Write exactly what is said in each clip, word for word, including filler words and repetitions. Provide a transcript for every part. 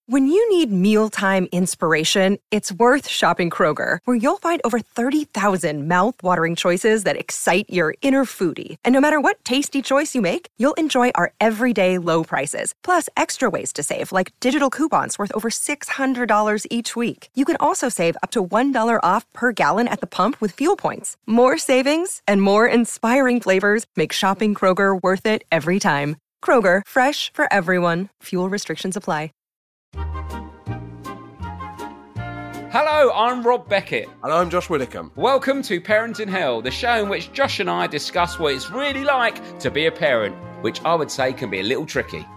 When you need mealtime inspiration, it's worth shopping Kroger, where you'll find over thirty thousand mouth-watering choices that excite your inner foodie. And no matter what tasty choice you make, you'll enjoy our everyday low prices, plus extra ways to save, like digital coupons worth over six hundred dollars each week. You can also save up to one dollar off per gallon at the pump with fuel points. More savings and more inspiring flavors make shopping Kroger worth it every time. Kroger, fresh for everyone. Fuel restrictions apply. Hello, I'm Rob Beckett. And I'm Josh Widdicombe. Welcome to Parenting Hell, the show in which Josh and I discuss what it's really like to be a parent, which I would say can be a little tricky.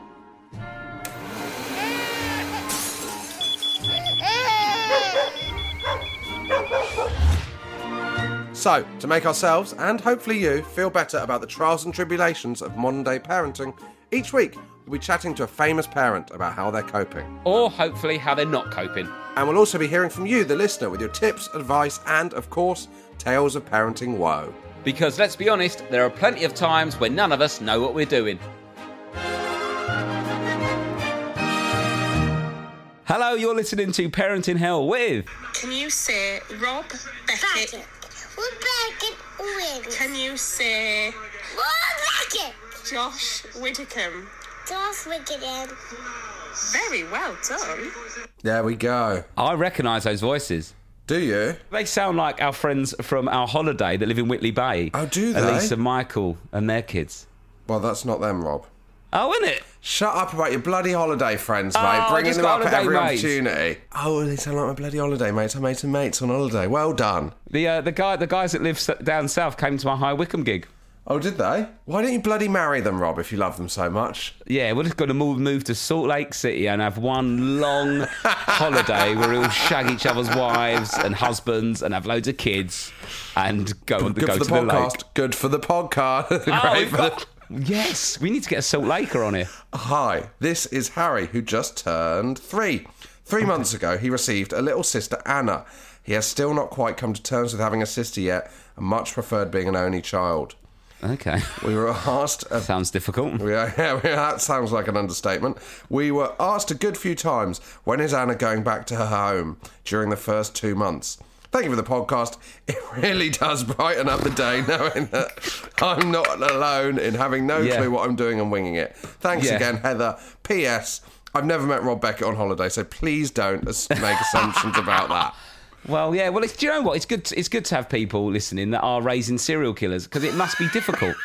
So, to make ourselves, and hopefully you, feel better about the trials and tribulations of modern-day parenting, each week we'll be chatting to a famous parent about how they're coping. Or hopefully how they're not coping. And we'll also be hearing from you, the listener, with your tips, advice, and, of course, tales of parenting woe. Because, let's be honest, there are plenty of times when none of us know what we're doing. Hello, you're listening to Parenting Hell with... Can you say Rob Beckett? Beckett. Rob Beckett wins. Can you say Rob Beckett? Josh Widdicombe? Josh Widdicombe. Very well done. There we go. I recognise those voices. Do you? They sound like our friends from our holiday that live in Whitley Bay. Oh, do they? Elise and Michael and their kids. Well, that's not them, Rob. Oh, isn't it? Shut up about your bloody holiday friends, mate. Oh, Bringing just them up got at every holiday mates. opportunity. Oh, they sound like my bloody holiday mates. I made some mates on holiday. Well done. The uh, the guy the guys that live s- down south came to my High Wycombe gig. Oh, did they? Why don't you bloody marry them, Rob, if you love them so much? Yeah, we're just going to move, move to Salt Lake City and have one long holiday where we'll shag each other's wives and husbands and have loads of kids and go, Good go for to the the podcast. lake. Good for the podcast. Oh, Great we've for got- Yes, we need to get a Salt Laker on here. the... Hi, this is Harry, who just turned three. Three months ago, he received a little sister, Anna. He has still not quite come to terms with having a sister yet and much preferred being an only child. Okay. We were asked... A, Sounds difficult. we are, yeah, that sounds like an understatement. We were asked a good few times, when is Anna going back to her home during the first two months? Thank you for the podcast. It really does brighten up the day knowing that I'm not alone in having no Yeah. clue what I'm doing and winging it. Thanks Yeah. again, Heather. P S. I've never met Rob Beckett on holiday, so please don't as- make assumptions about that. Well, yeah. Well, it's, do you know what? It's good. It's good to have people listening that are raising serial killers because it must be difficult.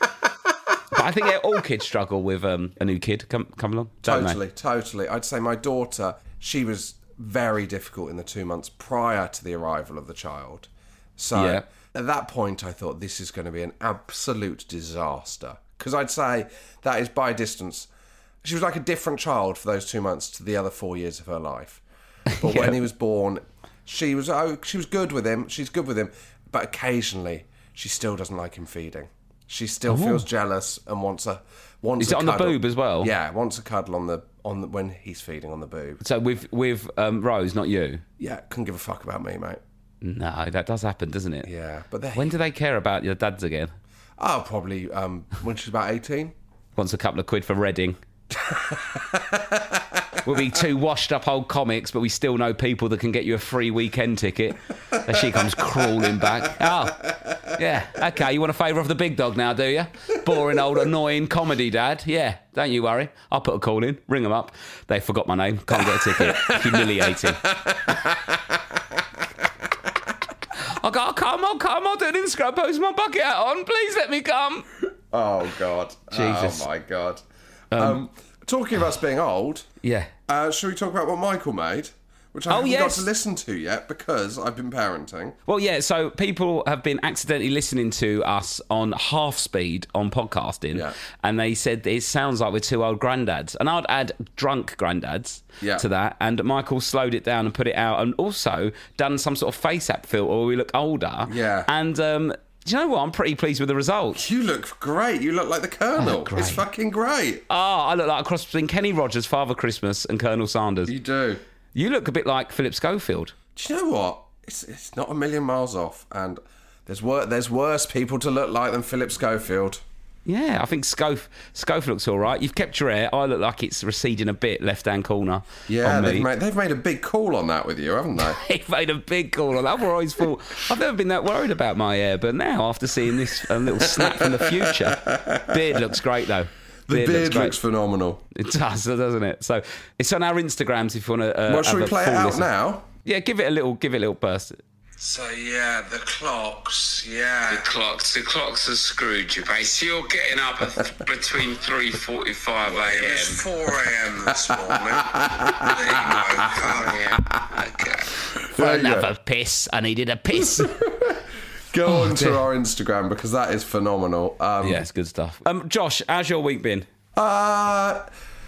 But I think all kids struggle with um, a new kid come come along. Don't Totally, they? totally. I'd say my daughter, she was very difficult in the two months prior to the arrival of the child. So Yeah. at that point, I thought this is going to be an absolute disaster. Because I'd say that is by distance. She was like a different child for those two months to the other four years of her life. But Yeah. when he was born, she was oh, she was good with him. She's good with him. But occasionally, she still doesn't like him feeding. She still feels jealous and wants a wants. Is a it on the cuddle. boob as well? Yeah, wants a cuddle on the on the, when he's feeding on the boob. So with with um, Rose, not you. Yeah, couldn't give a fuck about me, mate. No, that does happen, doesn't it? Yeah, but they When do they care about your dads again? oh, probably um, when she's about eighteen. Wants a couple of quid for Reading. We'll be two washed up old comics, but we still know people that can get you a free weekend ticket. As she comes crawling back. Oh, yeah. Okay, you want a favour of the big dog now, do you? Boring old annoying comedy dad. Yeah, don't you worry. I'll put a call in. Ring them up. They forgot my name. Can't get a ticket. Humiliating. I go, oh, come on, come on, do an Instagram post, my bucket hat on. Please let me come. Oh God, Jesus. Oh my God. Um, talking of us being old, Yeah. uh, should we talk about what Michael made? Which I Oh, haven't got yes. to listen to yet because I've been parenting. Well, yeah, so people have been accidentally listening to us on half speed on podcasting, Yeah. and they said it sounds like we're two old granddads. And I'd add drunk granddads Yeah. to that, and Michael slowed it down and put it out, and also done some sort of face app filter where we look older. Yeah. And um, do you know what? I'm pretty pleased with the results. You look great. You look like the Colonel. look great. It's fucking great. Oh, I look like a cross between Kenny Rogers, Father Christmas, and Colonel Sanders. You do. You look a bit like Philip Schofield. Do you know what? It's it's not a million miles off, and there's wor- there's worse people to look like than Philip Schofield. Yeah, I think Scof, Scof looks all right. You've kept your hair. I look like it's receding a bit, left-hand corner. Yeah, on me. they've made, they've made a big call on that with you, haven't they? He made a big call on that. I've always thought, I've never been that worried about my hair, but now, after seeing this a little snap from the future, beard looks great, though. The beard, looks, looks phenomenal. It does, doesn't it? So it's on our Instagrams if you want to. Uh, Well, should have we a play it full out listen. now? Yeah, give it a little, give it a little burst. So yeah, the clocks, yeah. The clocks, the clocks are screwed you, mate. So you're getting up at between three forty-five a It m. was four a.m. this morning. There you go. Oh, yeah. Okay. For There you go. another piss, I needed a piss. Go Oh, on dear. to our Instagram because that is phenomenal. Um, Yeah, it's good stuff. Um, Josh, how's your week been? Uh,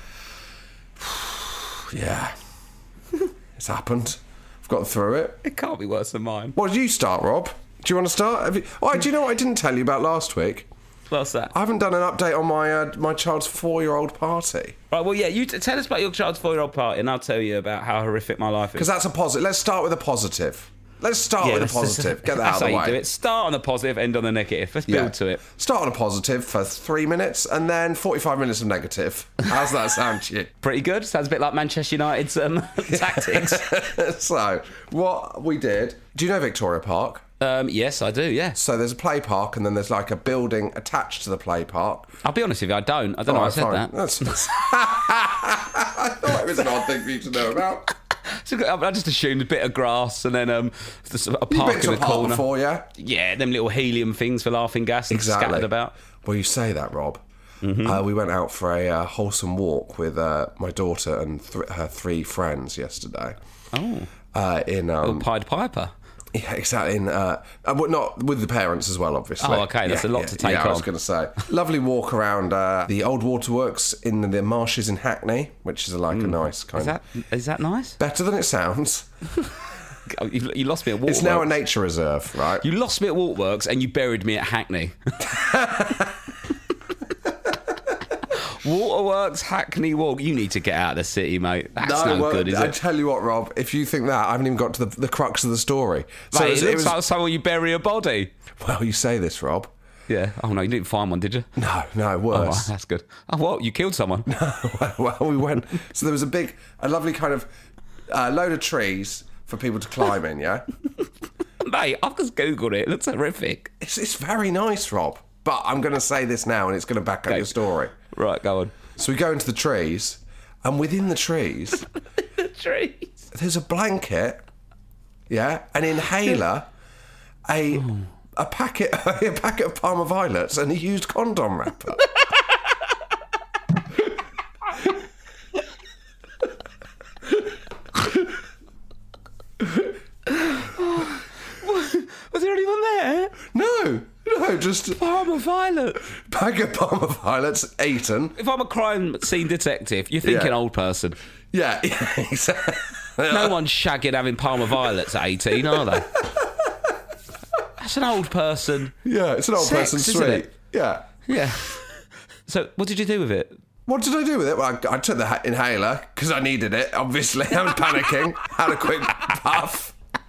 yeah. It's happened. I've gotten through it. It can't be worse than mine. Well, you start, Rob. Do you want to start? Have you... Oh, do you know what I didn't tell you about last week? What's that? I haven't done an update on my uh, my child's four-year-old party. Right, well, yeah, you t- tell us about your child's four-year-old party, and I'll tell you about how horrific my life is. Because that's a positive. Let's start with a positive. Let's start Yeah, with a that's just- positive. Get that that's out of the how way. you do it. Start on the positive, end on the negative. Let's build Yeah. to it. Start on a positive for three minutes and then forty-five minutes of negative. How's that sound to you? Pretty good. Sounds a bit like Manchester United's um, tactics. So, what we did... Do you know Victoria Park? Um, yes, I do, yeah. So there's a play park and then there's like a building attached to the play park. I'll be honest with you, I don't. I don't know why I said that. That's... I thought it was an odd thing for you to know about. So I just assumed a bit of grass and then um, just a You've park been to in a the park corner. before, yeah? Yeah, them little helium things for laughing gas and Exactly. scattered about. Well, you say that, Rob. Mm-hmm. Uh, we went out for a uh, wholesome walk with uh, my daughter and th- her three friends yesterday. Oh, Uh, in um, little Pied Piper. yeah, exactly. In uh, uh, well, not with the parents as well, obviously. Oh, okay, that's a lot yeah, to take yeah, I was on. going to say, lovely walk around uh, the old waterworks in the marshes in Hackney, which is like a nice kind Is that is that nice? of better than it sounds. Oh, you, you lost me at Waterworks. It's now a nature reserve, right? You lost me at Waterworks and you buried me at Hackney. Waterworks, Hackney Walk. You need to get out of the city, mate. That's no, well, good, is I it? tell you what, Rob. If you think that, I haven't even got to the, the crux of the story. So Mate, it was, it it looks was- like somewhere you bury a body. well, you say this, Rob. Yeah. Oh, no, you didn't find one, did you? No, no, Oh, worse. that's good. Oh, what? You killed someone? Well, we went. So there was a big, a lovely kind of uh, load of trees for people to climb in. Yeah, Mate, I've just Googled it. It looks horrific. it's it's very nice, Rob. But I'm going to say this now, and it's going to back up Okay. your story. Right, go on. So we go into the trees, and within the trees, The trees. there's a blanket, yeah, an inhaler, a a packet a packet of Parma Violets, and a used condom wrapper. Was there anyone there? No, no, just a Parma Violet. pack of Parma Violets eaten. If I'm a crime scene detective, you're thinking Yeah. old person. Yeah, yeah, exactly. No one's shagging having Parma Violets at eighteen, are they? That's an old person. Yeah, it's an old Sex, person's isn't sweet. it? Yeah. Yeah. So, what did you do with it? What did I do with it? Well, I, I took the ha- inhaler because I needed it, obviously. I was panicking. Had a quick puff.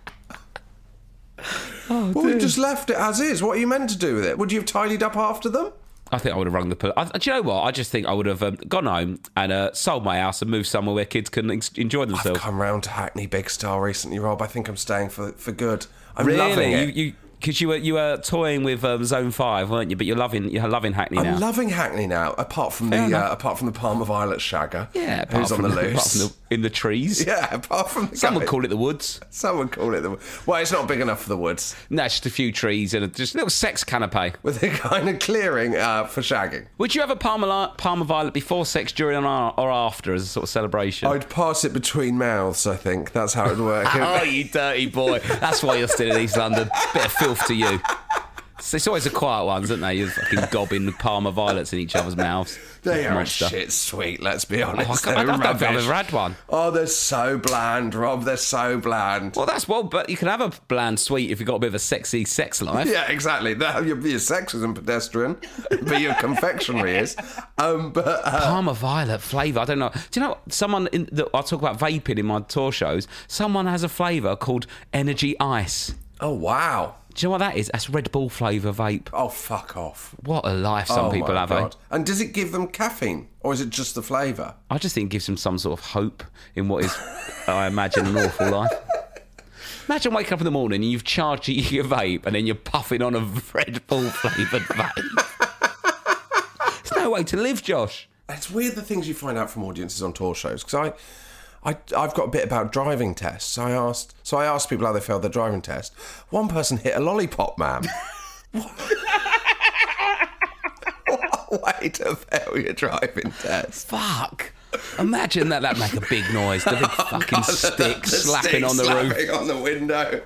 Oh, Well, we just left it as is. What are you meant to do with it? Would you have tidied up after them? I think I would have rung the police. Do you know what? I just think I would have um, gone home and uh, sold my house and moved somewhere where kids can ex- enjoy I've themselves. come round to Hackney Big Star recently, Rob. I think I'm staying for, for good. I'm Really? loving it. You, you, because you were you were toying with um, Zone Five, weren't you? But you're loving you're loving Hackney now. I'm loving Hackney now, apart from Fair the enough. uh, apart from the Parma Violet shagger. yeah, apart who's on from the loose. apart from the, in the trees. Yeah, apart from the Some guy- would call it the woods. Some would call it the. Well, it's not big enough for the woods. No, just a few trees and a, just a little sex canapé. With a kind of clearing uh, for shagging. Would you have a Parma, li- Parma Violet before sex, during, or, or after as a sort of celebration? I'd pass it between mouths, I think. That's how it'd work. Oh, you dirty boy. That's why you're still in East London. Bit of filth to you. It's, it's always the quiet ones, isn't they? You're fucking gobbing Parma Violets in each other's mouths. They are Monster. shit sweet, let's be Oh, I, honest. can't- I They're don't know if I've rubbish. ever had one. Oh, they're so bland, Rob. They're so bland. Well, that's well, but you can have a bland sweet if you've got a bit of a sexy sex life. Yeah, exactly. That, your, your sex isn't pedestrian, but your confectionery is. Um, but uh, Parma Violet flavour. I don't know. Do you know someone in the, I talk about vaping in my tour shows? Someone has a flavour called Energy Ice. oh wow, Do you know what that is? That's Red Bull flavour vape. Oh, fuck off. What a life some oh, people my have, God. eh? And does it give them caffeine? Or is it just the flavour? I just think it gives them some sort of hope in what is, I imagine, an awful life. Imagine waking up in the morning and you've charged your vape and then you're puffing on a Red Bull flavoured vape. There's no way to live, Josh. It's weird the things you find out from audiences on tour shows, because I, I, I've got a bit about driving tests. So I asked, so I asked people how they failed their driving test. One person hit a lollipop man. What a way to fail your driving test. Fuck. Imagine that, that'd make a big noise. The big Oh, fucking God, stick the slapping stick on the slapping roof. on the window.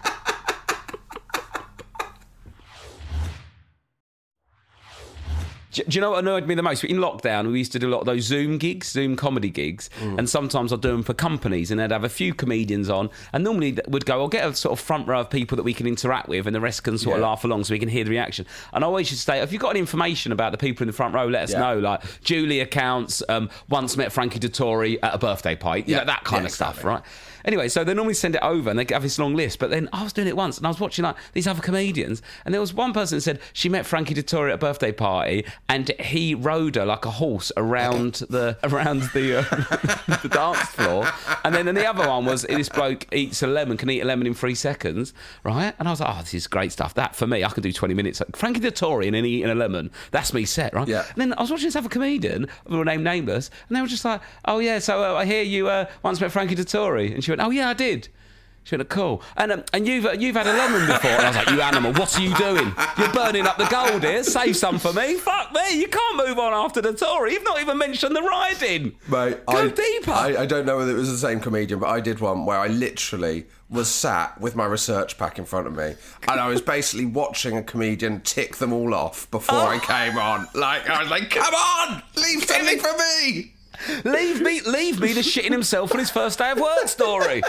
Do you know what annoyed me the most? In lockdown, we used to do a lot of those Zoom gigs, Zoom comedy gigs, mm. and sometimes I'd do them for companies, and they'd have a few comedians on, and normally would go, I'll get a sort of front row of people that we can interact with, and the rest can sort yeah. of laugh along so we can hear the reaction. And I always used to say, if you've got any information about the people in the front row, let us yeah. know. Like, Julia Counts, um, once met Frankie Dettori at a birthday party, yeah. you know, that kind yeah, of stuff, exactly. right? Anyway, so they normally send it over and they have this long list. But then I was doing it once and I was watching like these other comedians, and there was one person that said she met Frankie Dettori at a birthday party and he rode her like a horse around the around the uh, the dance floor. And then and the other one was this bloke eats a lemon, can eat a lemon in three seconds, right? And I was like, oh, this is great stuff. That for me, I can do twenty minutes. Like, Frankie Dettori and then eating a lemon, that's me set, right? Yeah. And then I was watching this other comedian, who were named Nameless, and they were just like, oh yeah, so uh, I hear you uh, once met Frankie Dettori, and she went, oh yeah, I did. She went, cool. And um, and you've uh, you've had a lemon before. And I was like, you animal, what are you doing? You're burning up the gold here. Save some for me. Fuck me. You can't move on after the Tory. You've not even mentioned the riding. Mate, Go I, deeper. I, I don't know whether it was the same comedian, but I did one where I literally was sat with my research pack in front of me, and I was basically watching a comedian tick them all off before oh. I came on. Like, I was like, come on, leave something for me. Leave me, leave me the shitting himself on his first day of work story.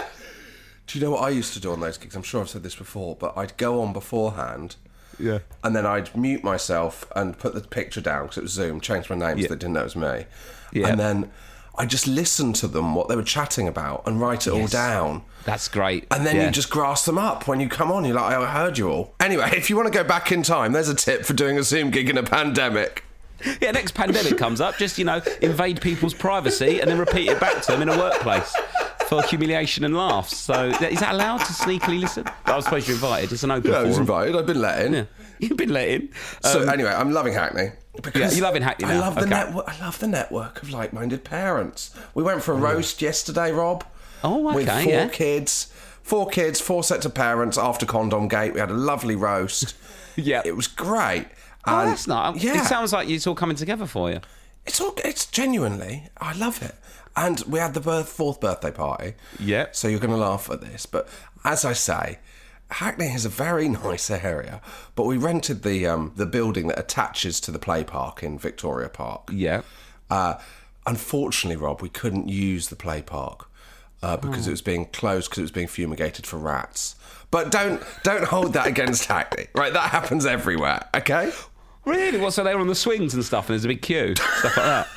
Do you know what I used to do on those gigs? I'm sure I've said this before, but I'd go on beforehand, yeah, and then I'd mute myself and put the picture down because it was Zoom, change my name so yeah. they didn't know it was me, yeah. and then I just listen to them, what they were chatting about, and write it yes. all down. That's great. And then yeah. you just grasp them up when you come on. You're like, I heard you all. Anyway, if you want to go back in time, there's a tip for doing a Zoom gig in a pandemic. Yeah, next pandemic comes up, just, you know, invade people's privacy and then repeat it back to them in a workplace for humiliation and laughs. So, is that allowed to sneakily listen? I was supposed to be invited. It's an open Yeah, forum. I was invited. I've been let in. Yeah. You've been let in. Um, so, anyway, I'm loving Hackney. Because yeah, you're loving Hackney now. I love, the okay. network, I love the network of like-minded parents. We went for a roast yesterday, Rob. Oh, okay, with four yeah. kids. Four kids, four sets of parents after Condom Gate. We had a lovely roast. Yeah. It was great. Oh, And, that's nice. Yeah. It sounds like it's all coming together for you. It's all. It's genuinely. I love it. And we had the birth, fourth birthday party. Yeah. So you're going to laugh at this, but as I say, Hackney is a very nice area. But we rented the um, the building that attaches to the play park in Victoria Park. Yeah. Uh, unfortunately, Rob, we couldn't use the play park uh, because oh. it was being closed because it was being fumigated for rats. But don't don't hold that against Hackney, right? That happens everywhere. Okay. Really? Well, so they were on the swings and stuff, and there's a big queue, stuff like that.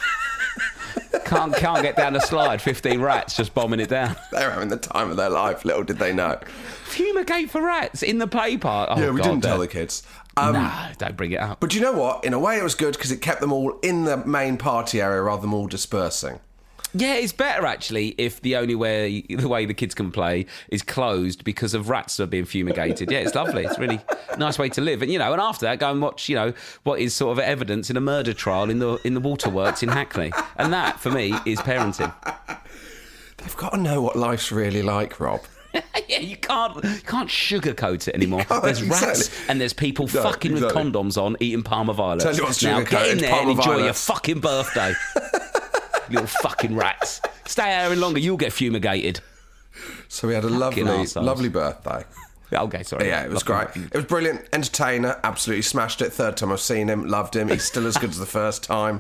Can't can't get down the slide. Fifteen rats just bombing it down. They're having the time of their life. Little did they know. Fumigate for rats in the play park. Oh, yeah, we God, didn't tell that. the kids. Um, no, don't bring it up. But do you know what? In a way, it was good because it kept them all in the main party area rather than all dispersing. Yeah, it's better actually if the only way the way the kids can play is closed because of rats that are being fumigated. Yeah, it's lovely. It's a really nice way to live. And you know, and after that, go and watch, you know, what is sort of evidence in a murder trial in the in the waterworks in Hackney. And that, for me, is parenting. They've got to know what life's really like, Rob. Yeah, you can't you can't sugarcoat it anymore. There's exactly. rats and there's people no, fucking exactly. with condoms on eating Parma violets. Tell you what's now get in sugarcoated, there Parma and enjoy violets. your fucking birthday. Little fucking rats. Stay out any longer, you'll get fumigated. So we had a lovely, arseholes. lovely birthday. Okay, sorry. Yeah, it was Lovely. great. It was brilliant. Entertainer, absolutely smashed it. Third time I've seen him, loved him. He's still as good as the first time.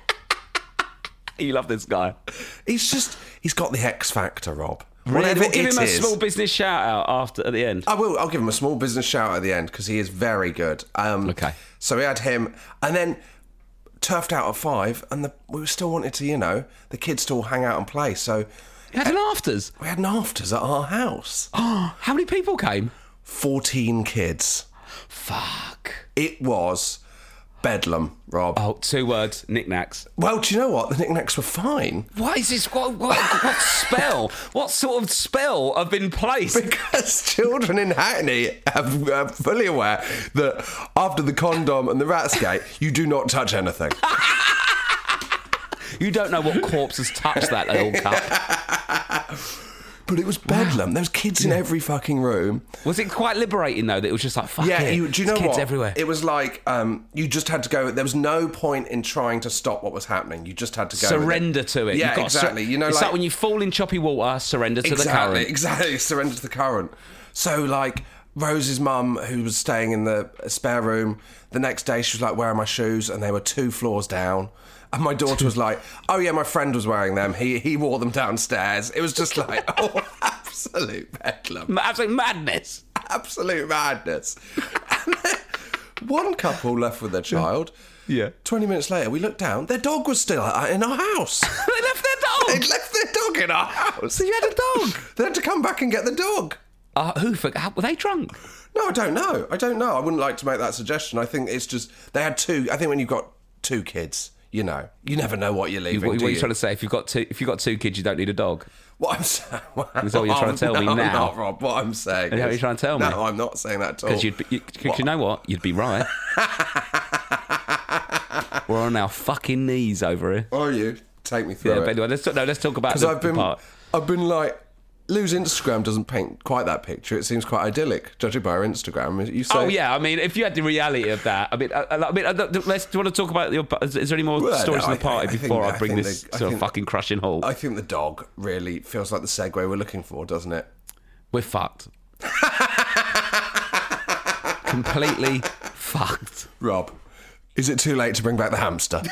You love this guy. He's just, he's got the X factor, Rob. Really? Whatever We'll give it him a is. small business shout out after at the end. I will. I'll give him a small business shout out at the end because he is very good. Um, Okay. So we had him, and then turfed out at five, and the, we still wanted to, you know, the kids to all hang out and play. So You had an afters. we had an afters at our house. Oh, how many people came? fourteen kids. Fuck. It was bedlam, Rob. Oh, two words, knickknacks. Well, do you know what? The knickknacks were fine. What is this? What, what, what spell? What sort of spell have been placed? Because children in Hackney are, are fully aware that after the condom and the Ratsgate, you do not touch anything. You don't know what corpse has touched that little cup. But it was bedlam. Wow. There was kids in every fucking room. Was it quite liberating, though, that it was just like, fuck yeah, it. You, do you know There's kids what? everywhere. It was like um, you just had to go. There was no point in trying to stop what was happening. You just had to go. Surrender with it. to it. Yeah, You've got exactly. Sur- you know, it's like, like when you fall in choppy water, surrender to exactly, the current. Exactly, surrender to the current. So, like, Rose's mum, who was staying in the spare room, the next day she was like, where are my shoes? And they were two floors down. And my daughter was like, oh, yeah, my friend was wearing them. He he wore them downstairs. It was just like, oh, absolute bedlam. Absolute madness. Absolute madness. And then one couple left with their child. Yeah. twenty minutes later, we looked down. Their dog was still in our house. They left their dog? They left their dog in our house. So you had a dog? They had to come back and get the dog. Uh, who? For, how, were they drunk? No, I don't know. I don't know. I wouldn't like to make that suggestion. I think it's just, they had two, I think when you've got two kids, you know, you never know what you're leaving, What, do what are you you? trying to say? If you've got two, if you've got two kids, you don't need a dog. What I'm saying... Is that what you're trying to tell me no, now? Not, Rob. What I'm saying Is that what is- you're trying to tell me? No, I'm not saying that at all. Because you'd be, you, cause you know what? You'd be right. We're on our fucking knees over here. Are you? Take me through Yeah, it. but anyway, let's talk, no, let's talk about Because the, I've the been, part. I've been like, Lou's Instagram doesn't paint quite that picture. It seems quite idyllic, judging by her Instagram. You say, Oh yeah, I mean, if you had the reality of that, I mean, I, I mean, I, let's. Do you want to talk about your? Is, is there any more Well, stories no, in the I- party I think- before I, I bring think this the- I to a think- fucking crushing halt? I think the dog really feels like the segue we're looking for, doesn't it? We're fucked. Completely fucked. Rob, is it too late to bring back the hamster?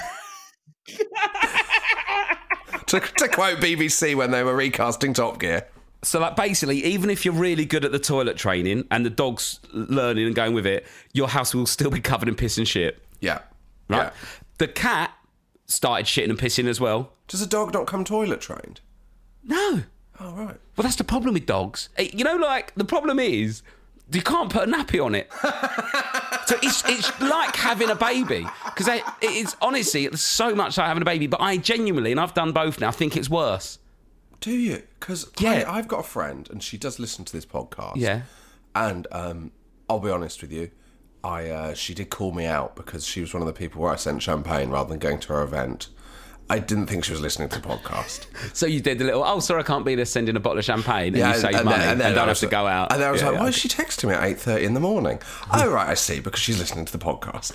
to, to quote B B C when they were recasting Top Gear. So, like, basically, even if you're really good at the toilet training and the dog's learning and going with it, your house will still be covered in piss and shit. Yeah. Right? Yeah. The cat started shitting and pissing as well. Does a dog not come toilet trained? No. Oh, right. Well, that's the problem with dogs. Eh, You know, like, the problem is you can't put a nappy on it. So it's it's like having a baby. Because it is, honestly, it's so much like having a baby. But I genuinely, and I've done both now, think it's worse. Do you? Because Yeah. I've got a friend, and she does listen to this podcast. Yeah. And um, I'll be honest with you, I uh, she did call me out because she was one of the people where I sent champagne rather than going to her event. I didn't think she was listening to the podcast. So you did the little, oh, sorry, I can't be there, sending a bottle of champagne, and you save and money then- and, then don't I have was to like- go out. And then I was Yeah, like, yeah. why is she texting me at eight thirty in the morning? Oh, right, I see, because she's listening to the podcast.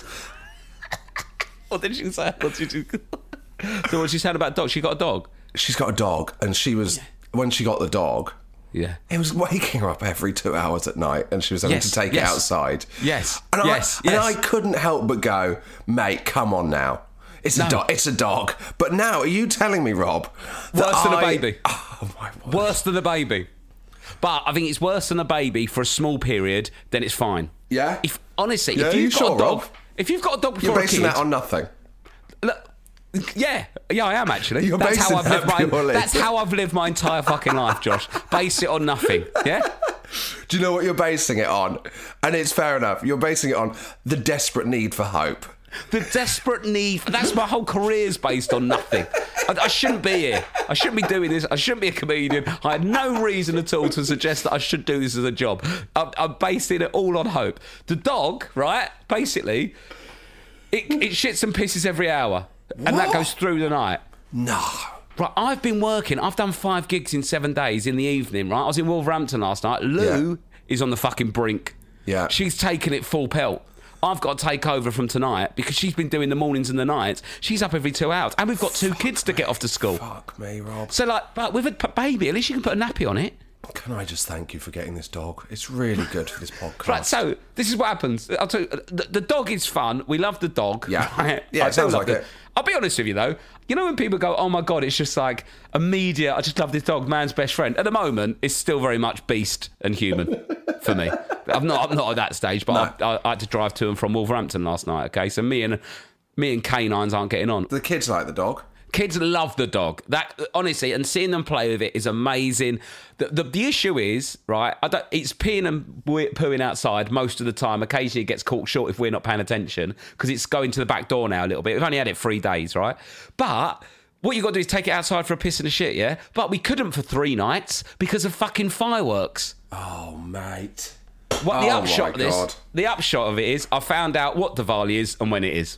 What did she say? What did you... So what she said about dog? She got a dog? She's got a dog, and she was, when she got the dog, Yeah. it was waking her up every two hours at night, and she was having Yes, to take yes. it outside. Yes, And yes, I, yes. And I couldn't help but go, mate, come on now. It's No. a dog. It's a dog. But now, are you telling me, Rob, that Worse than a I- baby. Oh my word. Worse than a baby. But I think it's worse than a baby for a small period, then it's fine. Yeah? If honestly, Yeah, if you you've got sure, a dog, Rob? if you've got a dog before You're a basing kid, that on nothing. look, yeah, yeah, I am actually. You're that's how basing I've that lived my. purely- That's how I've lived my entire fucking life, Josh. Base it on nothing. Yeah. Do you know what you're basing it on? And it's fair enough. You're basing it on the desperate need for hope. The desperate need. That's my whole career's based on nothing. I, I shouldn't be here. I shouldn't be doing this. I shouldn't be a comedian. I had no reason at all to suggest that I should do this as a job. I'm, I'm basing it all on hope. The dog, right? Basically, it, it shits and pisses every hour, and that What? goes through the night. No. Right, I've been working. I've done five gigs in seven days in the evening, right? I was in Wolverhampton last night. Lou Yeah. is on the fucking brink. Yeah. She's taken it full pelt. I've got to take over from tonight because she's been doing the mornings and the nights. She's up every two hours. And we've got two kids to get off to school. Fuck me, Rob. So, like, but with a p- baby, at least you can put a nappy on it. Can I just thank you for getting this dog? It's really good for this podcast. Right, so this is what happens. I'll tell you, the, the dog is fun. We love the dog. Yeah. Right? Yeah, I it sounds do love like the- it. I'll be honest with you, though. You know when people go, oh, my God, it's just like immediate, I just love this dog, man's best friend. At the moment, it's still very much beast and human for me. I'm not I'm not at that stage, but No. I, I had to drive to and from Wolverhampton last night, okay? So me and me and canines aren't getting on. The kids like the dog. Kids love the dog. That honestly, and seeing them play with it is amazing. The the, the issue is, right, I don't, it's peeing and pooing outside most of the time. Occasionally it gets caught short if we're not paying attention because it's going to the back door now a little bit. We've only had it three days, right? But what you got to do is take it outside for a piss and a shit, yeah? But we couldn't for three nights because of fucking fireworks. Oh, mate. What the Oh, upshot my of this? God. The upshot of it is, I found out what Diwali is and when it is.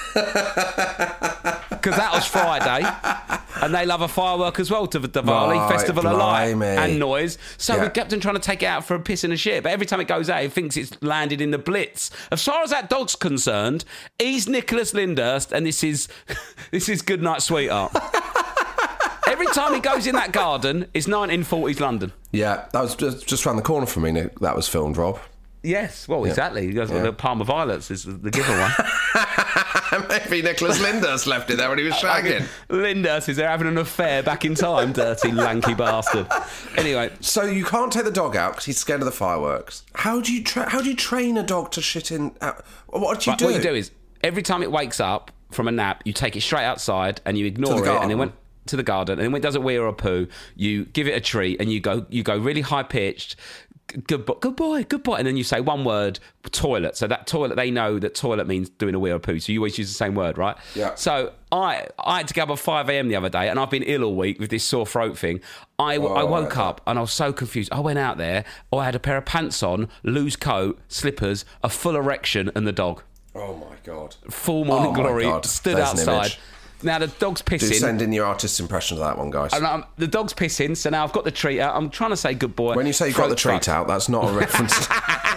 Because that was Friday, and they love a firework as well to the Diwali Right, Festival of Light blimey. and noise. So Yeah. we kept on trying to take it out for a piss and a shit. But every time it goes out, it thinks it's landed in the Blitz. As far as that dog's concerned, he's Nicholas Lyndhurst, and this is this is Goodnight Sweetheart. Every time he goes in that garden, it's nineteen forties London. Yeah, that was just, just around the corner from me. Nick. That was filmed, Rob. Yes, well, exactly. Yeah. The Palmer Violets is the giveaway. Maybe Nicholas Lyndhurst left it there when he was shagging. Lyndhurst is there having an affair back in time, dirty, lanky bastard. Anyway. So you can't take the dog out because he's scared of the fireworks. How do you tra- how do you train a dog to shit in? Out- what do you Right, do? what you do is, every time it wakes up from a nap, you take it straight outside and you ignore To the it, and garden? then when to the garden, and then when it does a wee or a poo, you give it a treat, and you go you go really high pitched. Good, bo- good boy, good boy. And then you say one word, toilet. So that toilet, they know that toilet means doing a wee or a poo. So you always use the same word, right? Yeah. So I I had to get up at five a.m. the other day, and I've been ill all week with this sore throat thing. I, Oh, I woke up and I was so confused. I went out there, I had a pair of pants on, loose coat, slippers, a full erection, and the dog. Oh my God. Full morning Oh, my glory, God. stood There's an outside. image. Now the dog's Do pissing. send in your artist's impression of that one, guys. And um, the dog's pissing, so now I've got the treat out. I'm trying to say good boy. When you say you've got the Throat treat fuck. out, that's not a reference.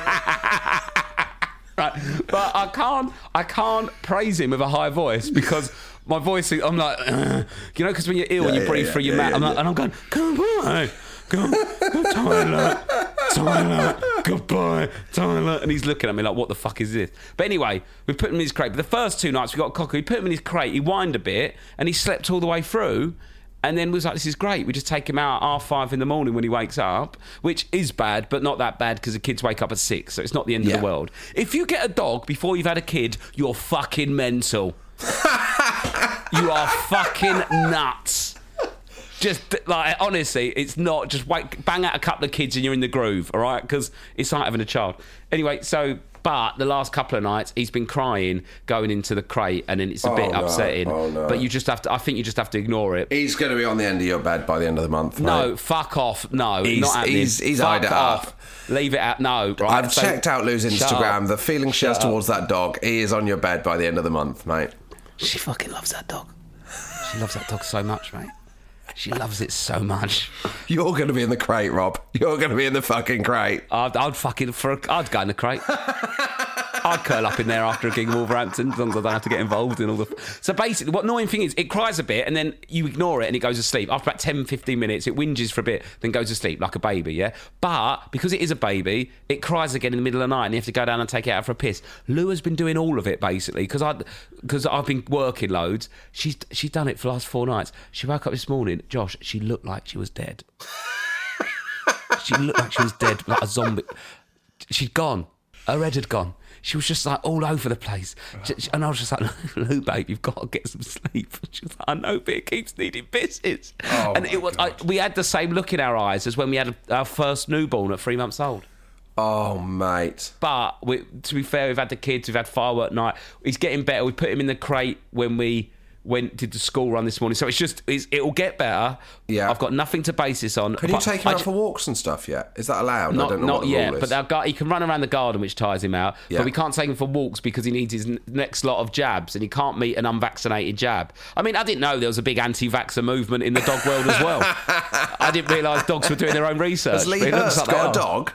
Right, but I can't, I can't praise him with a high voice because my voice, I'm like, "Ugh." You know, because when you're ill and you yeah, breathe yeah, through your yeah, mouth, yeah, I'm like, yeah. and I'm going, good boy, go, go, toilet, toilet, goodbye, toilet, and he's looking at me like, what the fuck is this? But anyway, we put him in his crate. But the first two nights we got Cocker, we put him in his crate, he whined a bit, and he slept all the way through. And then was like, this is great. We just take him out at half five in the morning when he wakes up, which is bad, but not that bad because the kids wake up at six, so it's not the end Yeah. of the world. If you get a dog before you've had a kid, you're fucking mental. You are fucking nuts. Just like, honestly, it's not just wait, bang out a couple of kids and you're in the groove, all right? Because it's like having a child. Anyway, so, but the last couple of nights, he's been crying going into the crate, and then it's a Oh, bit no. upsetting. Oh, no. But you just have to, I think you just have to ignore it. He's going to be on the end of your bed by the end of the month. No, mate. fuck off. No, He's- not happening. he's- he's fuck eyed it off. up. Leave it out. No, right? I've So- checked out Lou's Shut Instagram. up. The feeling she Shut has up. towards that dog, he is on your bed by the end of the month, mate. She fucking loves that dog. She loves that dog so much, mate. She loves it so much. You're going to be in the crate, Rob. You're going to be in the fucking crate. I'd, I'd fucking for a, I'd go in the crate. I'd curl up in there after a gig in Wolverhampton as long as I don't have to get involved in all the... So basically, what annoying thing is, it cries a bit and then you ignore it and it goes to sleep. After about ten, fifteen minutes, it whinges for a bit, then goes to sleep like a baby, yeah? But because it is a baby, it cries again in the middle of the night and you have to go down and take it out for a piss. Lou has been doing all of it, basically, because because I've been working loads. She's, she's done it for the last four nights. She woke up this morning, Josh, she looked like she was dead. She looked like she was dead, like a zombie. She'd gone. Her head had gone. She was just like all over the place. She- she- and I was just like, Lou, babe, you've got to get some sleep. She was like, I know, but it keeps needing pisses. Oh, and my it was, I, we had the same look in our eyes as when we had our first newborn at three months old. Oh, mate. But we, to be fair, we've had the kids, we've had firework night. He's getting better. We put him in the crate when we went did the school run this morning. So it's just, it's, it'll get better. Yeah. I've got nothing to base this on. Can you but take him I out ju- for walks and stuff yet? Is that allowed? I Not, don't know not what the yet, rule is. but they've got, he can run around the garden, which tires him out. Yeah. But we can't take him for walks because he needs his n- next lot of jabs, and he can't meet an unvaccinated jab. I mean, I didn't know there was a big anti-vaxxer movement in the dog world as well. I didn't realise dogs were doing their own research. Has Lee but it looks Hurst like they got a are. dog?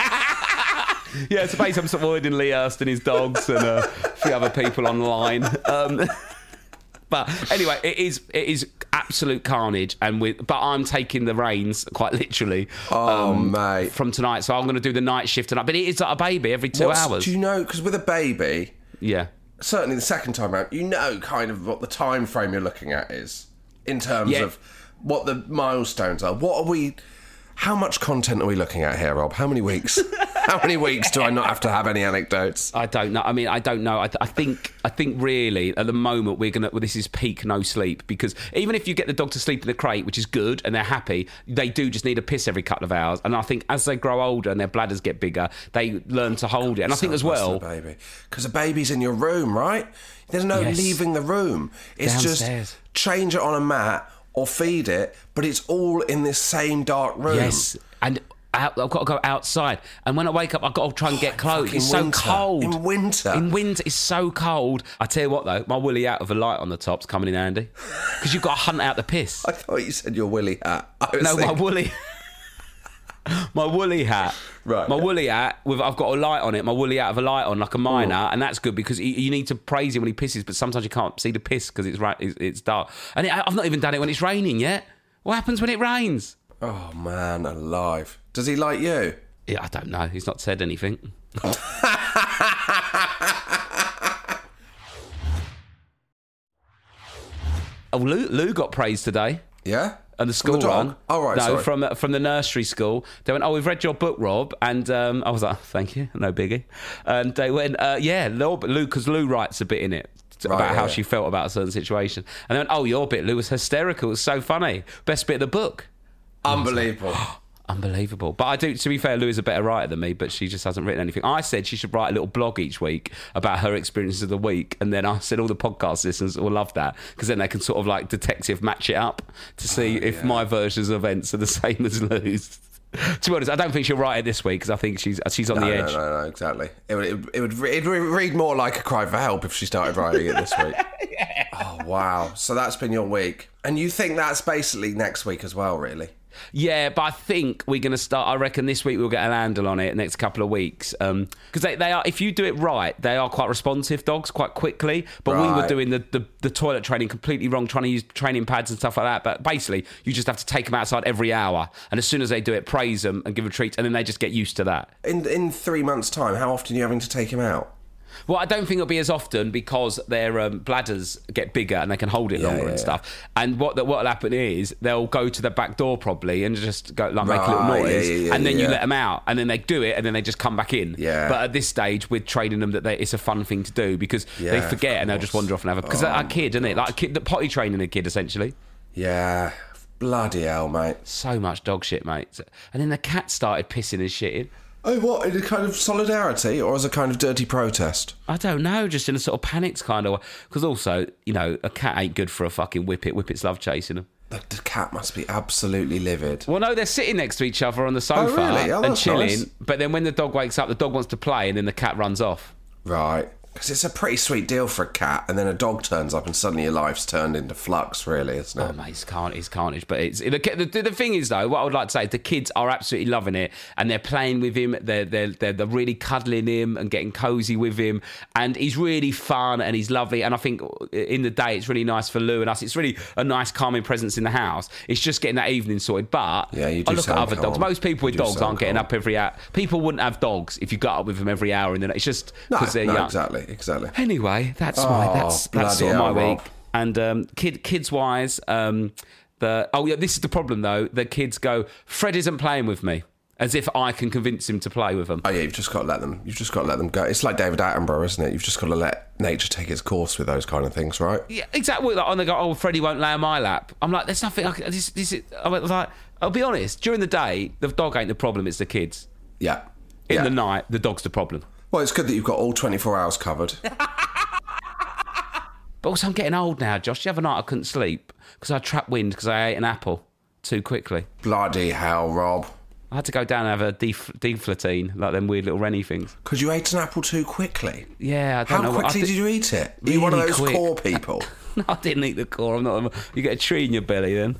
Yeah, it's basically I'm supporting Lee Hurst and his dogs and uh, a few other people online. Um, but anyway, it is it is absolute carnage, and with but I'm taking the reins quite literally. Oh, um, mate. From tonight, so I'm going to do the night shift tonight. But it is like a baby every two What's- hours. Do you know, because with a baby, Yeah. certainly the second time out, you know kind of what the time frame you're looking at is in terms Yeah. of what the milestones are. What are we... How much content are we looking at here, Rob? How many weeks? How many weeks do I not have to have any anecdotes? I don't know. I mean, I don't know. I, th- I think, I think really, at the moment, we're gonna. Well, this is peak no sleep, because even if you get the dog to sleep in the crate, which is good, and they're happy, they do just need a piss every couple of hours. And I think as they grow older and their bladders get bigger, they learn to hold it. And I think as well, baby, because a baby's in your room, right? There's no Yes. leaving the room. It's Downstairs. just change it on a mat or feed it, but it's all in this same dark room. yes, and. Out, I've got to go outside, and when I wake up, I've got to try and get clothes. fucking It's so winter. cold In winter. In winter, it's so cold. I tell you what, though, my woolly hat with a light on the top's coming in handy, because you've got to hunt out the piss. I thought you said your willy hat. I was No, my thinking- woolly, my woolly hat. Right. My woolly hat with I've got a light on it. My woolly hat with a light on, like a miner, and that's good because you, you need to praise him when he pisses, but sometimes you can't see the piss because it's right, it's, it's dark. And it, I've not even done it when it's raining yet. What happens when it rains? Oh, man, alive. Does he like you? Yeah, I don't know. He's not said anything. Oh, Lou, Lou got praised today. Yeah? And the From school the dog? run. Oh, right, No, sorry. from uh, from the nursery school. They went, oh, we've read your book, Rob. And um, I was like, thank you, no biggie. And they went, uh, yeah, Lou, because Lou writes a bit in it Right, about yeah, how yeah. she felt about a certain situation. And they went, oh, your bit, Lou, was hysterical. It was so funny. Best bit of the book. Unbelievable. Unbelievable. But I do, to be fair, Lou is a better writer than me, but she just hasn't written anything. I said she should write a little blog each week about her experiences of the week, and then I said all the podcast listeners will love that, because then they can sort of like detective match it up to see Oh, if my versions of events are the same as Lou's. To be honest, I don't think she'll write it this week, because I think she's she's on No, the no, edge. no, no, exactly. It would, it, would- it would re- it'd re- read more like a cry for help if she started writing it this week. yeah. Oh, wow. So that's been your week. And you think that's basically next week as well, really? Yeah, but I think we're going to start. I reckon this week we'll get a handle on it next couple of weeks. Because um, they, they are, if you do it right, they are quite responsive dogs quite quickly. But we were Right. doing the, the, the toilet training completely wrong, trying to use training pads and stuff like that. But basically, you just have to take them outside every hour. And as soon as they do it, praise them and give them treats. And then they just get used to that. In in three months' time, how often are you having to take him out? Well, I don't think it'll be as often because their um, bladders get bigger and they can hold it Yeah, longer yeah, and yeah. stuff. And what what'll happen is they'll go to the back door probably and just go like make a little Right, noise, yeah, yeah, yeah, and then you yeah. let them out, and then they do it, and then they just come back in. Yeah. But at this stage, we're training them that they, it's a fun thing to do because Yeah, they of forget and they'll just course. wander off and have a because Oh, they're a my kid, isn't it? God. Like a kid, the potty training a kid essentially. Yeah. Bloody hell, mate. So much dog shit, mate. And then the cat started pissing and shitting. Oh, what? In a kind of solidarity or as a kind of dirty protest? I don't know, just in a sort of panics kind of way. Because also, you know, a cat ain't good for a fucking whippet. Whippets love chasing them. The, the cat must be absolutely livid. Well, no, they're sitting next to each other on the sofa really? Oh, and that's chilling. nice. But then when the dog wakes up, the dog wants to play, and then the cat runs off. Right. Because it's a pretty sweet deal for a cat, and then a dog turns up and suddenly your life's turned into flux, really, isn't it? Oh, mate, it's carnage. It's carnage. But it's the, the, the thing is, though, what I would like to say is the kids are absolutely loving it, and they're playing with him. They're they're they're, they're really cuddling him and getting cozy with him, and he's really fun and he's lovely. And I think in the day, it's really nice for Lou and us. It's really a nice, calming presence in the house. It's just getting that evening sorted. But Yeah, you do I look at sound other dogs. calm. Most people with You do dogs sound aren't getting calm. up every hour. People wouldn't have dogs if you got up with them every hour, and then it's just No, because they're no, young. exactly, exactly. Anyway, that's my Oh, that's that's bloody sort of my hell, week. Rob. And um, kid kids wise, um, the oh yeah, this is the problem though. The kids go, Fred isn't playing with me, as if I can convince him to play with them. Oh, yeah, you've just got to let them, you've just got to let them go. It's like David Attenborough, isn't it? You've just got to let nature take its course with those kind of things, right? Yeah, exactly. Like, and they go, oh, Freddie won't lay on my lap. I'm like, there's nothing. I can, this, this is, I was like, I'll be honest. During the day, the dog ain't the problem. It's the kids. Yeah. In yeah. the night, the dog's the problem. Well, it's good that you've got all twenty-four hours covered. But also, I'm getting old now, Josh. The other night I couldn't sleep because I trapped wind because I ate an apple too quickly. Bloody hell, Rob. I had to go down and have a def- deflatine, like them weird little Rennie things. Because you ate an apple too quickly. Yeah, I don't How know. what- quickly I did you eat it? Are you one of Really those quick. core people? No, I didn't eat the core. I'm not. You get a tree in your belly then.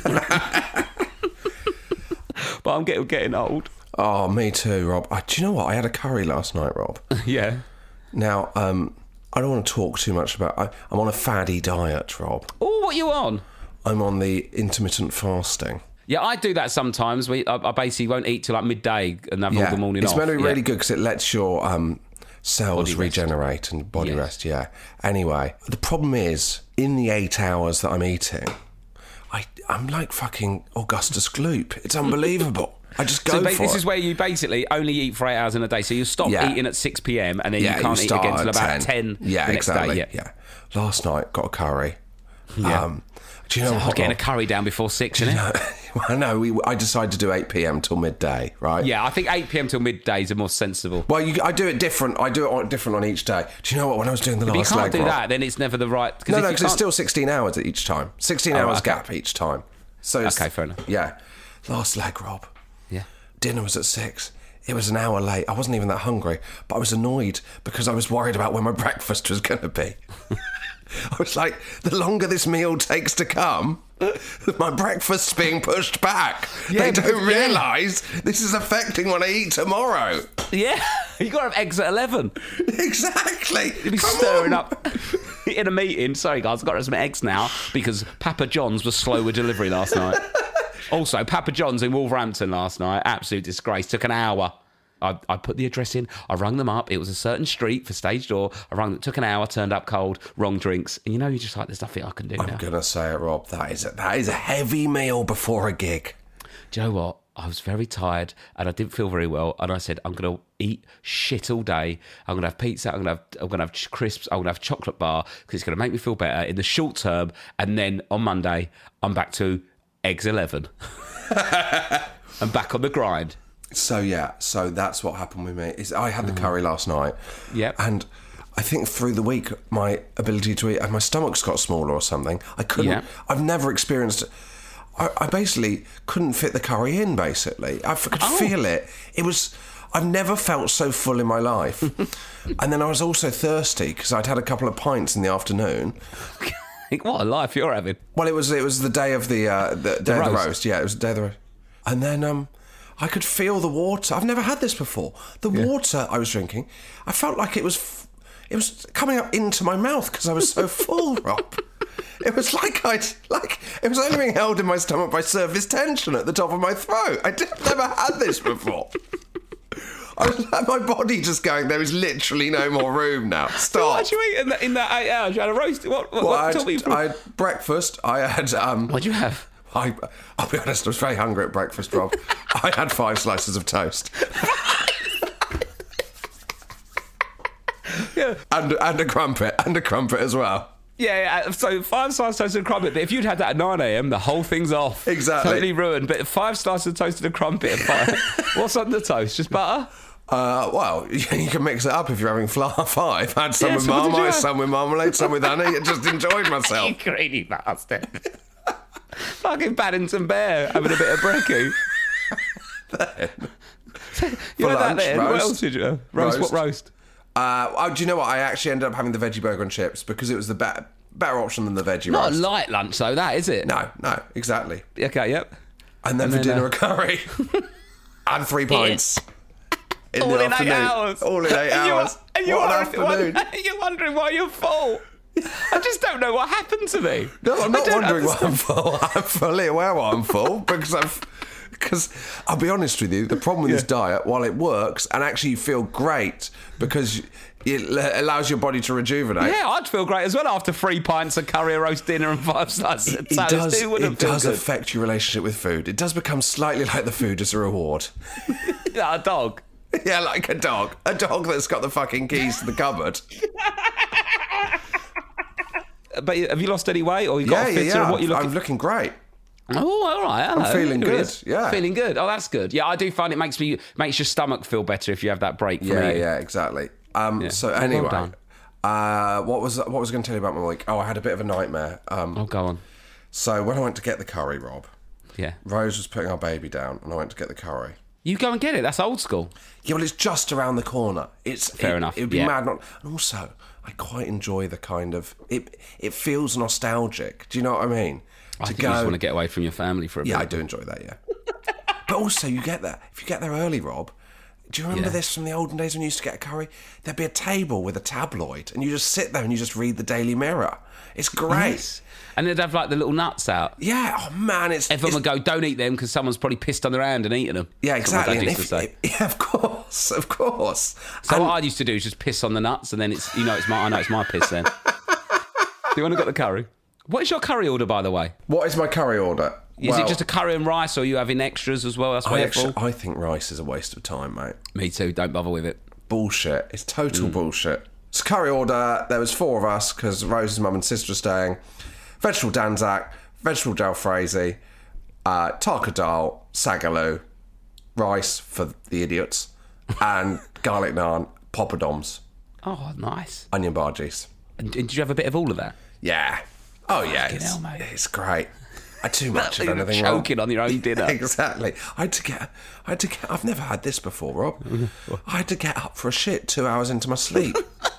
But I'm getting getting old. Oh, me too, Rob. I, do you know what? I had a curry last night, Rob. Yeah. Now, um, I don't want to talk too much about... I, I'm on a faddy diet, Rob. Oh, what you on? I'm on the intermittent fasting. Yeah, I do that sometimes. We, I, I basically won't eat till like midday and have all Yeah, the morning it's off. meant to be Yeah. really good because it lets your um, cells Body rest. regenerate and body Yes. rest, yeah. Anyway, the problem is, in the eight hours that I'm eating, I, I'm like fucking Augustus Gloop. It's unbelievable. I just go so ba- for this it. is where you basically only eat for eight hours in a day. So you stop Yeah. eating at six p.m. and then yeah, you can't eat start again until at about ten, Yeah, the next exactly. day. Yeah. Last night, got a curry. Yeah. Um, do you know So what? getting a curry down before six, isn't it? Well, no, we, I decided to do eight p.m. till midday, right? Yeah, I think eight p.m. till middays are more sensible. Well, you, I do it different. I do it on, different on each day. Do you know what? When I was doing the If you last can't leg do roll- that, then it's never the right... No, if no, you because it's can't- still sixteen hours at each time. sixteen Oh, hours okay. gap each time. So it's, Okay, fair enough. Yeah. Last leg, Rob. Yeah. Dinner was at six. It was an hour late. I wasn't even that hungry, but I was annoyed because I was worried about when my breakfast was going to be. I was like, the longer this meal takes to come, my breakfast's being pushed back. Yeah, they because- don't yeah. realise this is affecting what I eat tomorrow. Yeah, you got to have eggs at eleven. Exactly. You'd be Come stirring on. up in a meeting. Sorry, guys, I've got to have some eggs now because Papa John's was slow with delivery last night. Also, Papa John's in Wolverhampton last night, absolute disgrace. Took an hour. I, I put the address in. I rung them up. It was a certain street for stage door. I rung them. Took an hour. Turned up cold. Wrong drinks. And you know, you're just like, there's nothing I can do I'm now. going to say it, Rob. That is, a, that is a heavy meal before a gig. Do you know what? I was very tired and I didn't feel very well. And I said, I'm going to eat shit all day. I'm going to have pizza. I'm going to have, I'm going to have crisps. I'm going to have a chocolate bar because it's going to make me feel better in the short term. And then on Monday, I'm back to eggs eleven. I'm back on the grind. So yeah, so that's what happened with me. Is I had the curry last night. Yep. And I think through the week, my ability to eat, and my stomach's got smaller or something. I couldn't. Yeah. I've never experienced. I, I basically couldn't fit the curry in. Basically, I f- could Oh. feel it. It was. I've never felt so full in my life. And then I was also thirsty because I'd had a couple of pints in the afternoon. What a life you're having. Well, it was it was the day of the uh, the day of the roast. roast. Yeah, it was the day of the roast. And then um, I could feel the water. I've never had this before. The water I was drinking, I felt like it was f- it was coming up into my mouth because I was so full, Rob. It was like I'd like it was only being held in my stomach by surface tension at the top of my throat. I did, never had this before. I was like, my body just going, there is literally no more room now. So Stop. what did you eat in that, in that eight hours? You had a roast. What? what, Well, what I, tell me had, from- I had breakfast. I had um, What'd you have? I, I'll be honest, I was very hungry at breakfast, Rob. I had five slices of toast. Yeah. And, and a crumpet, and a crumpet as well. Yeah, yeah, so five slices of toast and a crumpet. But if you'd had that at nine a.m, the whole thing's off. Exactly. Totally ruined. But five slices of toast and a crumpet. At five. What's on the toast? Just butter? Uh, well, you can mix it up if you're having fla- five. I had some Yeah, with so what did you marmite, have? some with marmalade, some with honey. I just enjoyed You myself. greedy bastard. Fucking Paddington Bear having a bit of brekkie. you For had that lunch, then? What roast. else did you have? Roast, Roast. what roast? Uh, oh, do you know what? I actually ended up having the veggie burger and chips because it was the better, better option than the veggie Not roast. a light lunch though, that is it? No, no, exactly. Okay, yep. And then And for then, dinner uh, a curry and three pints. In All the in afternoon. eight hours. All in eight And you're- hours. And you're, what an wondering, afternoon. you're wondering why you're full. I just don't know what happened to me. No, I'm I not don't wondering why I'm understand. full. I'm fully aware why I'm full because I've. Because I'll be honest with you, the problem with this diet, while it works and actually you feel great because it l- allows your body to rejuvenate. Yeah, I'd feel great as well after three pints of curry, a roast dinner, and five slices of It toast. does, Who wouldn't it feel does good? affect your relationship with food. It does become slightly like the food as a reward. Yeah, a dog. Yeah, like a dog. A dog that's got the fucking keys to the cupboard. But have you lost any weight, or you Yeah, got yeah, fitter? yeah. And what you I'm, looking? I'm looking great. Oh, all right. Hello. I'm feeling Here it good, is. yeah. Feeling good. Oh, that's good. Yeah, I do find it makes me makes your stomach feel better if you have that break from Yeah, eating. yeah, exactly. Um, Yeah. So Well anyway, done. uh, what was what was I going to tell you about my week? Oh, I had a bit of a nightmare. Um, Oh, go on. So when I went to get the curry, Rob, Yeah. Rose was putting our baby down, and I went to get the curry. You go and get it. That's old school. Yeah, well, it's just around the corner. It's Fair it, enough, It would be yeah. mad not. And also, I quite enjoy the kind of it. It feels nostalgic. Do you know what I mean? I think you just want to get away from your family for a Yeah, I bit. do enjoy that. Yeah, but also you get there if you get there early, Rob. Do you remember Yeah. this from the olden days when you used to get a curry? There'd be a table with a tabloid, and you just sit there and you just read the Daily Mirror. It's great. Yes. And they'd have like the little nuts out. Yeah. Oh man, it's Everyone it's- would go, don't eat them because someone's probably pissed on their hand and eaten them. Yeah, That's what my exactly. dad And used to if, say. yeah, of course, of course. So And- what I used to do is just piss on the nuts, and then it's you know it's my I know it's my piss then. Do you want to get the curry? What is your curry order, by the way? What is my curry order? Is Well- it just a curry and rice, or are you having extras as well? That's I, what actually, for. I think rice is a waste of time, mate. Me too. Don't bother with it. Bullshit. It's total Mm. bullshit. It's a curry order. There was four of us because Rose's mum and sister are staying. Vegetable danzak, vegetable jalfrezi, uh, taka dal, sagaloo, rice for the idiots, and garlic naan, poppadoms, Oh, nice. onion bhajis. And, and did you have a bit of all of that? Yeah. Oh yeah, it's, hell, mate. it's great. I had too much of You're anything wrong. choking on your own dinner. Exactly. I had to get. I had to get. I've never had this before, Rob. I had to get up for a shit two hours into my sleep.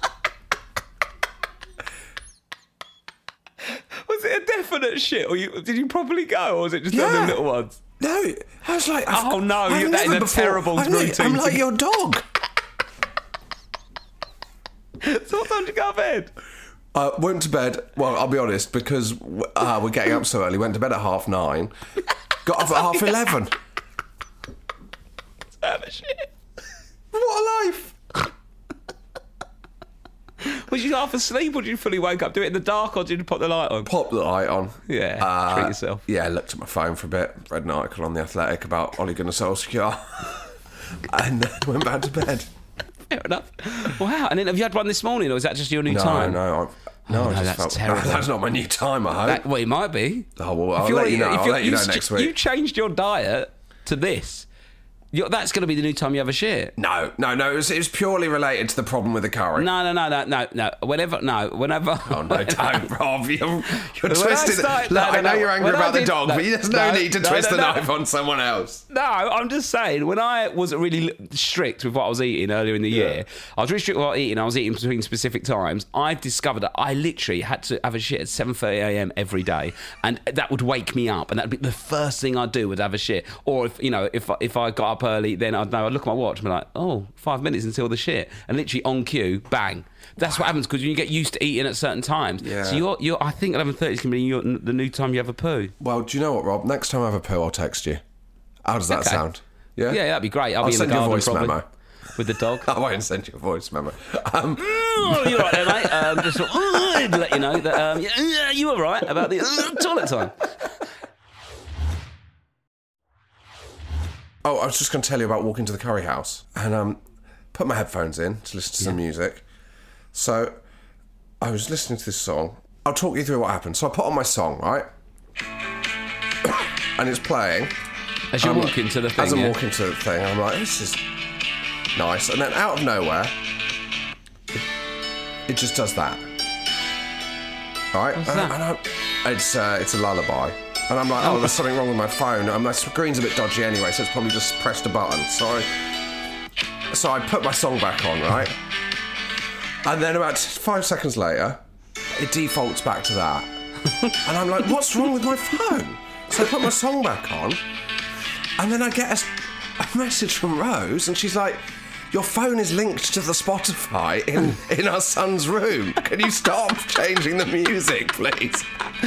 Was it a definite shit, or you, did you properly go, or was it just one of Yeah. them little ones? No, I was like, I've, Oh, no, I've you- that is never a before- terrible I'm like, routine I'm to like get- your dog. So what time did you go to bed? Uh, went to bed. Well, I'll be honest, because uh, we're getting up so early. Went to bed at half nine. Got up at half eleven. Have a shit. What a life! Was you half asleep, or did you fully wake up? Do it in the dark, or did you put the light on? Pop the light on. Yeah, Uh, treat yourself. Yeah, looked at my phone for a bit. Read an article on The Athletic about Ole Gunnar Solskjaer. And then went back to bed. Fair enough. Wow. And then have you had one this morning, or is that just your new No, time? no, I, no. Oh, I no, just that's felt, terrible. That's not my new time, I hope. That, well, it might be. oh, well, I'll If you're- let you know. if I'll you're- let you know ch- next week. You changed your diet to this. You're, that's going to be the new time you have a shit. No, no, no. It was, it was purely related to the problem with the curry. No, no, no, no, no, no. Whenever, no, whenever. Oh, no, don't, Rob. You're, you're When I twisting started- it. no, Look, no, I know no. you're angry When I about the did- dog, no, but there's no, no, need to no, twist no, the no. knife on someone else. No, I'm just saying, when I was really strict with what I was eating earlier in the year, I was really strict with what I was eating, I was eating between specific times, I discovered that I literally had to have a shit at seven thirty a m every day, and that would wake me up, and that would be the first thing I'd do, would have a shit. Or, if you know, if, if I got up early, then I'd know, I'd look at my watch and be like, oh, five minutes until the shit, and literally on cue, bang. That's what happens, because you get used to eating at certain times. Yeah. So you're, you're, I think eleven thirty is going to be your, the new time you have a poo. Well, do you know what, Rob? Next time I have a poo, I'll text you. How does that Okay. sound? Yeah? Yeah, that'd be great. I'll, I'll be in the send you a garden voice probably, memo. with the dog. I won't send you a voice memo. Um, Oh, you're right there, mate. Um, just thought, uh, to let you know that um, yeah, you were right about the uh, toilet time. oh, I was just going to tell you about walking to the curry house. And um, put my headphones in to listen to some music. So I was listening to this song. I'll talk you through what happened. So I put on my song, right? And it's playing. As you're I'm walking like- to the thing, As I'm yeah? walking to the thing, I'm like, this is nice. And then out of nowhere, it, it just does that. Right? What's and, that? and I, it's, uh, it's a lullaby. And I'm like, oh, there's something wrong with my phone. And my screen's a bit dodgy anyway, so it's probably just pressed a button. So I, so I put my song back on, right? And then about five seconds later, it defaults back to that. And I'm like, what's wrong with my phone? So I put my song back on, and then I get a, a message from Rose, and she's like, your phone is linked to the Spotify in, in our son's room. Can you stop changing the music, please?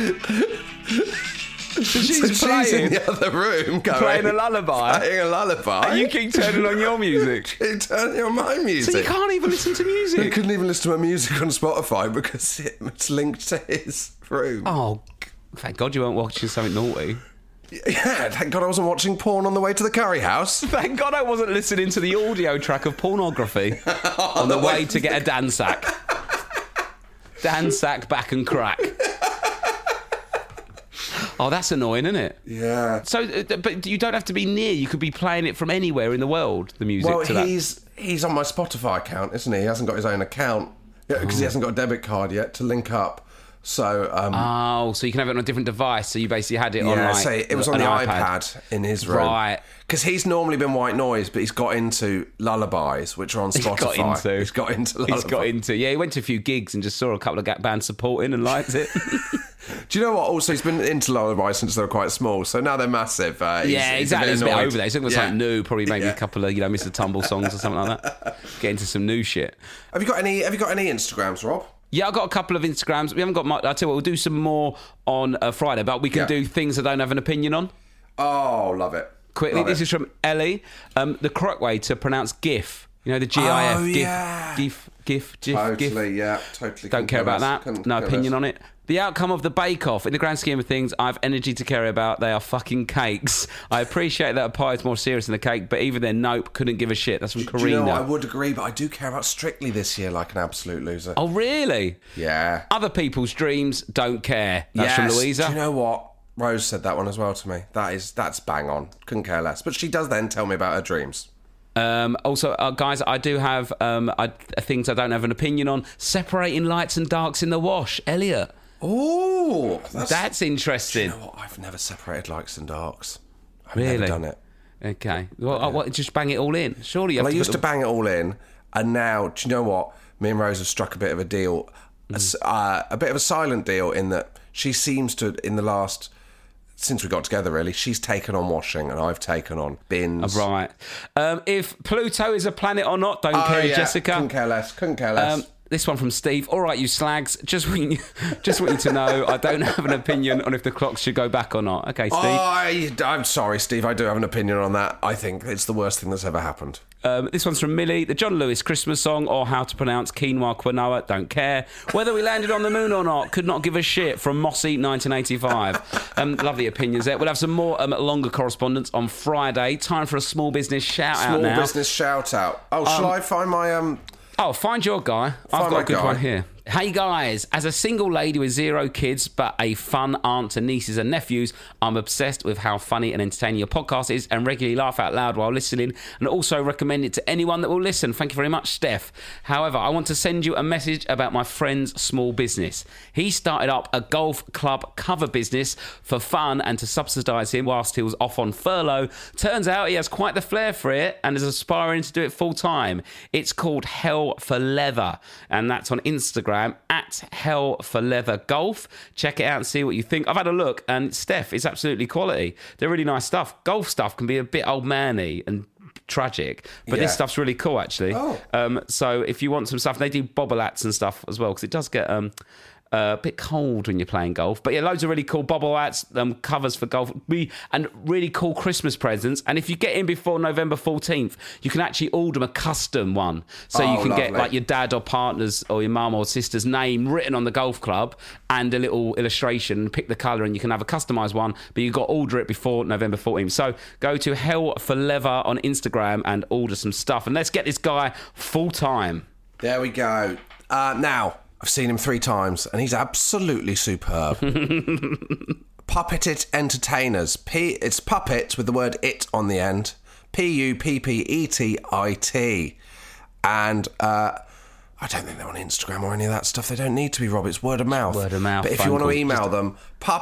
So she's So she's playing, in the other room going, playing a lullaby. Playing a lullaby. And you keep turning on your music. You turn on my music. So you can't even listen to I music. couldn't even listen to my music on Spotify because it, it's linked to his room. Oh, thank God you weren't watching something naughty. Yeah, thank God I wasn't watching porn on the way to the curry house. Thank God I wasn't listening to the audio track of pornography on the way to get a Dansack. Dansack back and crack. Oh, that's annoying, isn't it? Yeah. So, uh, but you don't have to be near. You could be playing it from anywhere in the world, the music Well, to that. he's he's on my Spotify account, isn't he? He hasn't got his own account because he hasn't got a debit card yet to link up. So, um, Oh, so you can have it on a different device. So you basically had it on yeah, like so it was on an the iPad. iPad in his room. Right. Because he's normally been white noise, but he's got into lullabies, which are on He's Spotify. got into. He's got into lullabies. He's got into. Yeah, he went to a few gigs and just saw a couple of bands supporting and liked it. Do you know what? Also, he's been into lullabies since they were quite small, so now they're massive. Uh, he's, yeah, he's exactly. It's a bit annoyed. over there. He's looking for Yeah. something new. Probably maybe Yeah. a couple of you know Mister Tumble songs or something like that. Get into some new shit. Have you got any? Have you got any Instagrams, Rob? Yeah, I've got a couple of Instagrams. We haven't got much. I'll tell you what, we'll do some more on uh, Friday, but we can Yeah. do things I don't have an opinion on. Oh, love it. Quickly, Love this it. is from Ellie. Um, the correct way to pronounce GIF. You know, the G I F. Oh, GIF. yeah. GIF. GIF, GIF, Totally, GIF. yeah, totally. Don't care about that. Couldn't No care opinion less. on it. The outcome of the bake-off, in the grand scheme of things, I have energy to care about. They are fucking cakes. I appreciate that a pie is more serious than a cake, but even then, nope, couldn't give a shit. That's from Do Karina. you know, I would agree, but I do care about Strictly this year like an absolute loser. Oh, really? Yeah. Other people's dreams don't care. That's yes. from Louisa. Do you know what? Rose said that one as well to me. That is, that's bang on. Couldn't care less. But she does then tell me about her dreams. Um, also, uh, guys, I do have um, I, things I don't have an opinion on. Separating lights and darks in the wash. Elliot. Oh, that's, That's interesting. You know what? I've never separated lights and darks. I've Really? never done it. Okay. Well, I, what, just bang it all in. Surely you have Well, I to used put to the- bang it all in, and now, do you know what? Me and Rose have struck a bit of a deal, a s- uh, a bit of a silent deal in that she seems to, in the last, since we got together, really, she's taken on washing and I've taken on bins. Right. Um, if Pluto is a planet or not, don't Oh, care, yeah. Jessica. Couldn't care less. Couldn't care less. Um, this one from Steve. All right, you slags. Just want you, just want you to know I don't have an opinion on if the clocks should go back or not. Okay, Steve. I, I'm sorry, Steve. I do have an opinion on that. I think it's the worst thing that's ever happened. Um, this one's from Millie. The John Lewis Christmas song, or how to pronounce quinoa quinoa, don't care. Whether we landed on the moon or not, could not give a shit, from Mossy nineteen eighty-five. Um, lovely opinions there. We'll have some more um, longer correspondence on Friday. Time for a small business shout out Small now. business shout out. Oh, shall I find my um? Oh, find your guy. Find I've got my a good guy. one here. Hey guys, as a single lady with zero kids but a fun aunt to nieces and nephews, I'm obsessed with how funny and entertaining your podcast is and regularly laugh out loud while listening, and also recommend it to anyone that will listen. Thank you very much, Steph. However, I want to send you a message about my friend's small business. He started up a golf club cover business for fun and to subsidise him whilst he was off on furlough. Turns out he has quite the flair for it and is aspiring to do it full time. It's called Hell for Leather, and that's on Instagram at Hell for Leather Golf. Check it out and see what you think. I've had a look, and Steph, it's absolutely quality. They're really nice stuff. Golf stuff can be a bit old manny and tragic, but Yeah. this stuff's really cool actually. Oh. Um, so if you want some stuff, they do bobble hats and stuff as well, because it does get um, uh, a bit cold when you're playing golf. But yeah, loads of really cool bobble hats, um, covers for golf, we, and really cool Christmas presents. And if you get in before November fourteenth, you can actually order a custom one. So Oh, you can get lovely. like your dad or partner's or your mum or sister's name written on the golf club and a little illustration, and pick the colour, and you can have a customised one, but you've got to order it before November fourteenth. So go to Hell for Leather on Instagram and order some stuff. And let's get this guy full time. There we go. Uh, now, I've seen him three times, and he's absolutely superb. Puppeted Entertainers. P. It's puppet with the word it on the end. P U P P E T I T. And uh, I don't think they're on Instagram or any of that stuff. They don't need to be, Rob. It's word of mouth. Word of mouth, But if phone you want to call. email Just- them,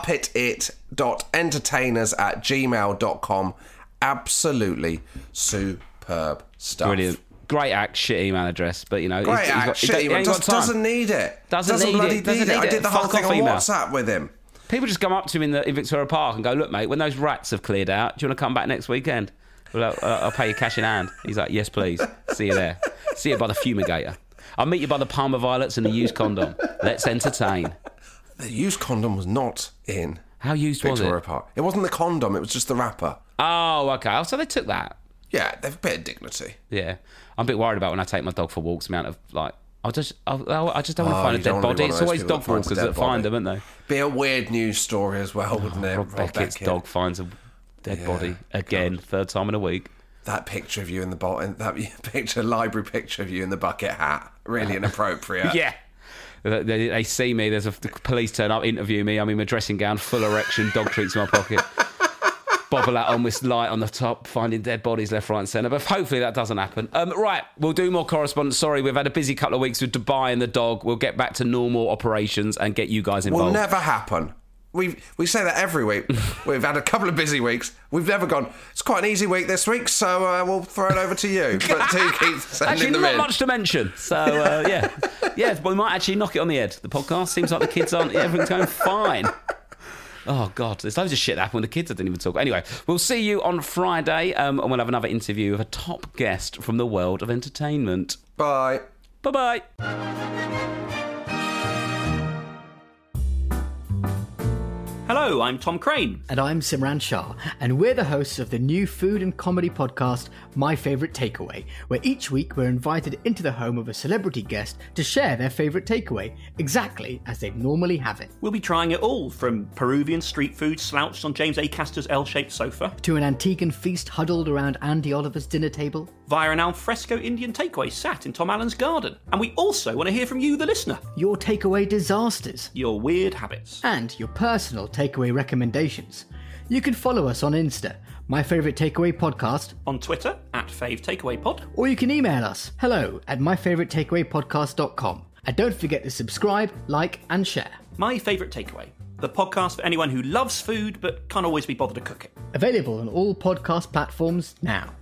puppetit.entertainers at gmail dot com. Absolutely superb stuff. Brilliant. Great act, shit email address, but you know, Great he's, he's act, got, he shit, don't- he email. ain't got Just time. doesn't need it. Doesn't need bloody it, doesn't need need I it. did the whole Fuck thing off on email. WhatsApp with him. People just come up to him in, the, in Victoria Park and go, look, mate, when those rats have cleared out, do you want to come back next weekend? Well, I'll, uh, I'll pay you cash in hand. He's like, yes, please. See you there. See you by the fumigator. I'll meet you by the Palmer Violets and the used condom. Let's entertain. The used condom was not in How used was Victoria it? Park. It wasn't the condom, it was just the wrapper. Oh, okay. Oh, so they took that. Yeah, they've a bit of dignity. Yeah. I'm a bit worried about when I take my dog for walks, the amount of, like, I'll just, I'll, I just don't want to Oh, find a you dead don't wanna be body. one It's of those always people dog that finds a walkers dead that find body. them, aren't they? Be a weird news story as well, wouldn't it? Rob Beckett's Beckett. dog finds a dead Yeah, body again, third time in a week. That picture of you in the bottom, that picture, library picture of you in the bucket hat, really inappropriate. Yeah. They, they, they see me, there's a the police turn up, interview me, I'm in my dressing gown, full erection, dog treats in my pocket. Bobble out on with light on the top, finding dead bodies left, right and centre. But hopefully that doesn't happen. Um, right, we'll do more correspondence. Sorry, we've had a busy couple of weeks with Dubai and the dog. We'll get back to normal operations and get you guys involved. Will never happen. We we say that every week. We've had a couple of busy weeks. We've never gone, it's quite an easy week this week, so uh, we'll throw it over to you. But do keep sending Actually, them not in. much to mention. So, uh, yeah. Yeah, we might actually knock it on the head. The podcast seems like the kids aren't, everything's going fine. Oh, God, there's loads of shit that happened when the kids didn't even talk. Anyway, we'll see you on Friday, um, and we'll have another interview with a top guest from the world of entertainment. Bye. Bye-bye. Hello, I'm Tom Crane. And I'm Simran Shah, and we're the hosts of the new food and comedy podcast, My Favourite Takeaway, where each week we're invited into the home of a celebrity guest to share their favourite takeaway, exactly as they'd normally have it. We'll be trying it all, from Peruvian street food slouched on James Acaster's L-shaped sofa, to an Antiguan feast huddled around Andy Oliver's dinner table, via an alfresco Indian takeaway sat in Tom Allen's garden. And we also want to hear from you, the listener. Your takeaway disasters. Your weird habits. And your personal takeaway recommendations. You can follow us on Insta, My Favourite Takeaway Podcast, on Twitter, at Fave Takeaway Pod, or you can email us, hello at my favourite takeaway podcast dot com. And don't forget to subscribe, like and share. My Favourite Takeaway, the podcast for anyone who loves food but can't always be bothered to cook it. Available on all podcast platforms now.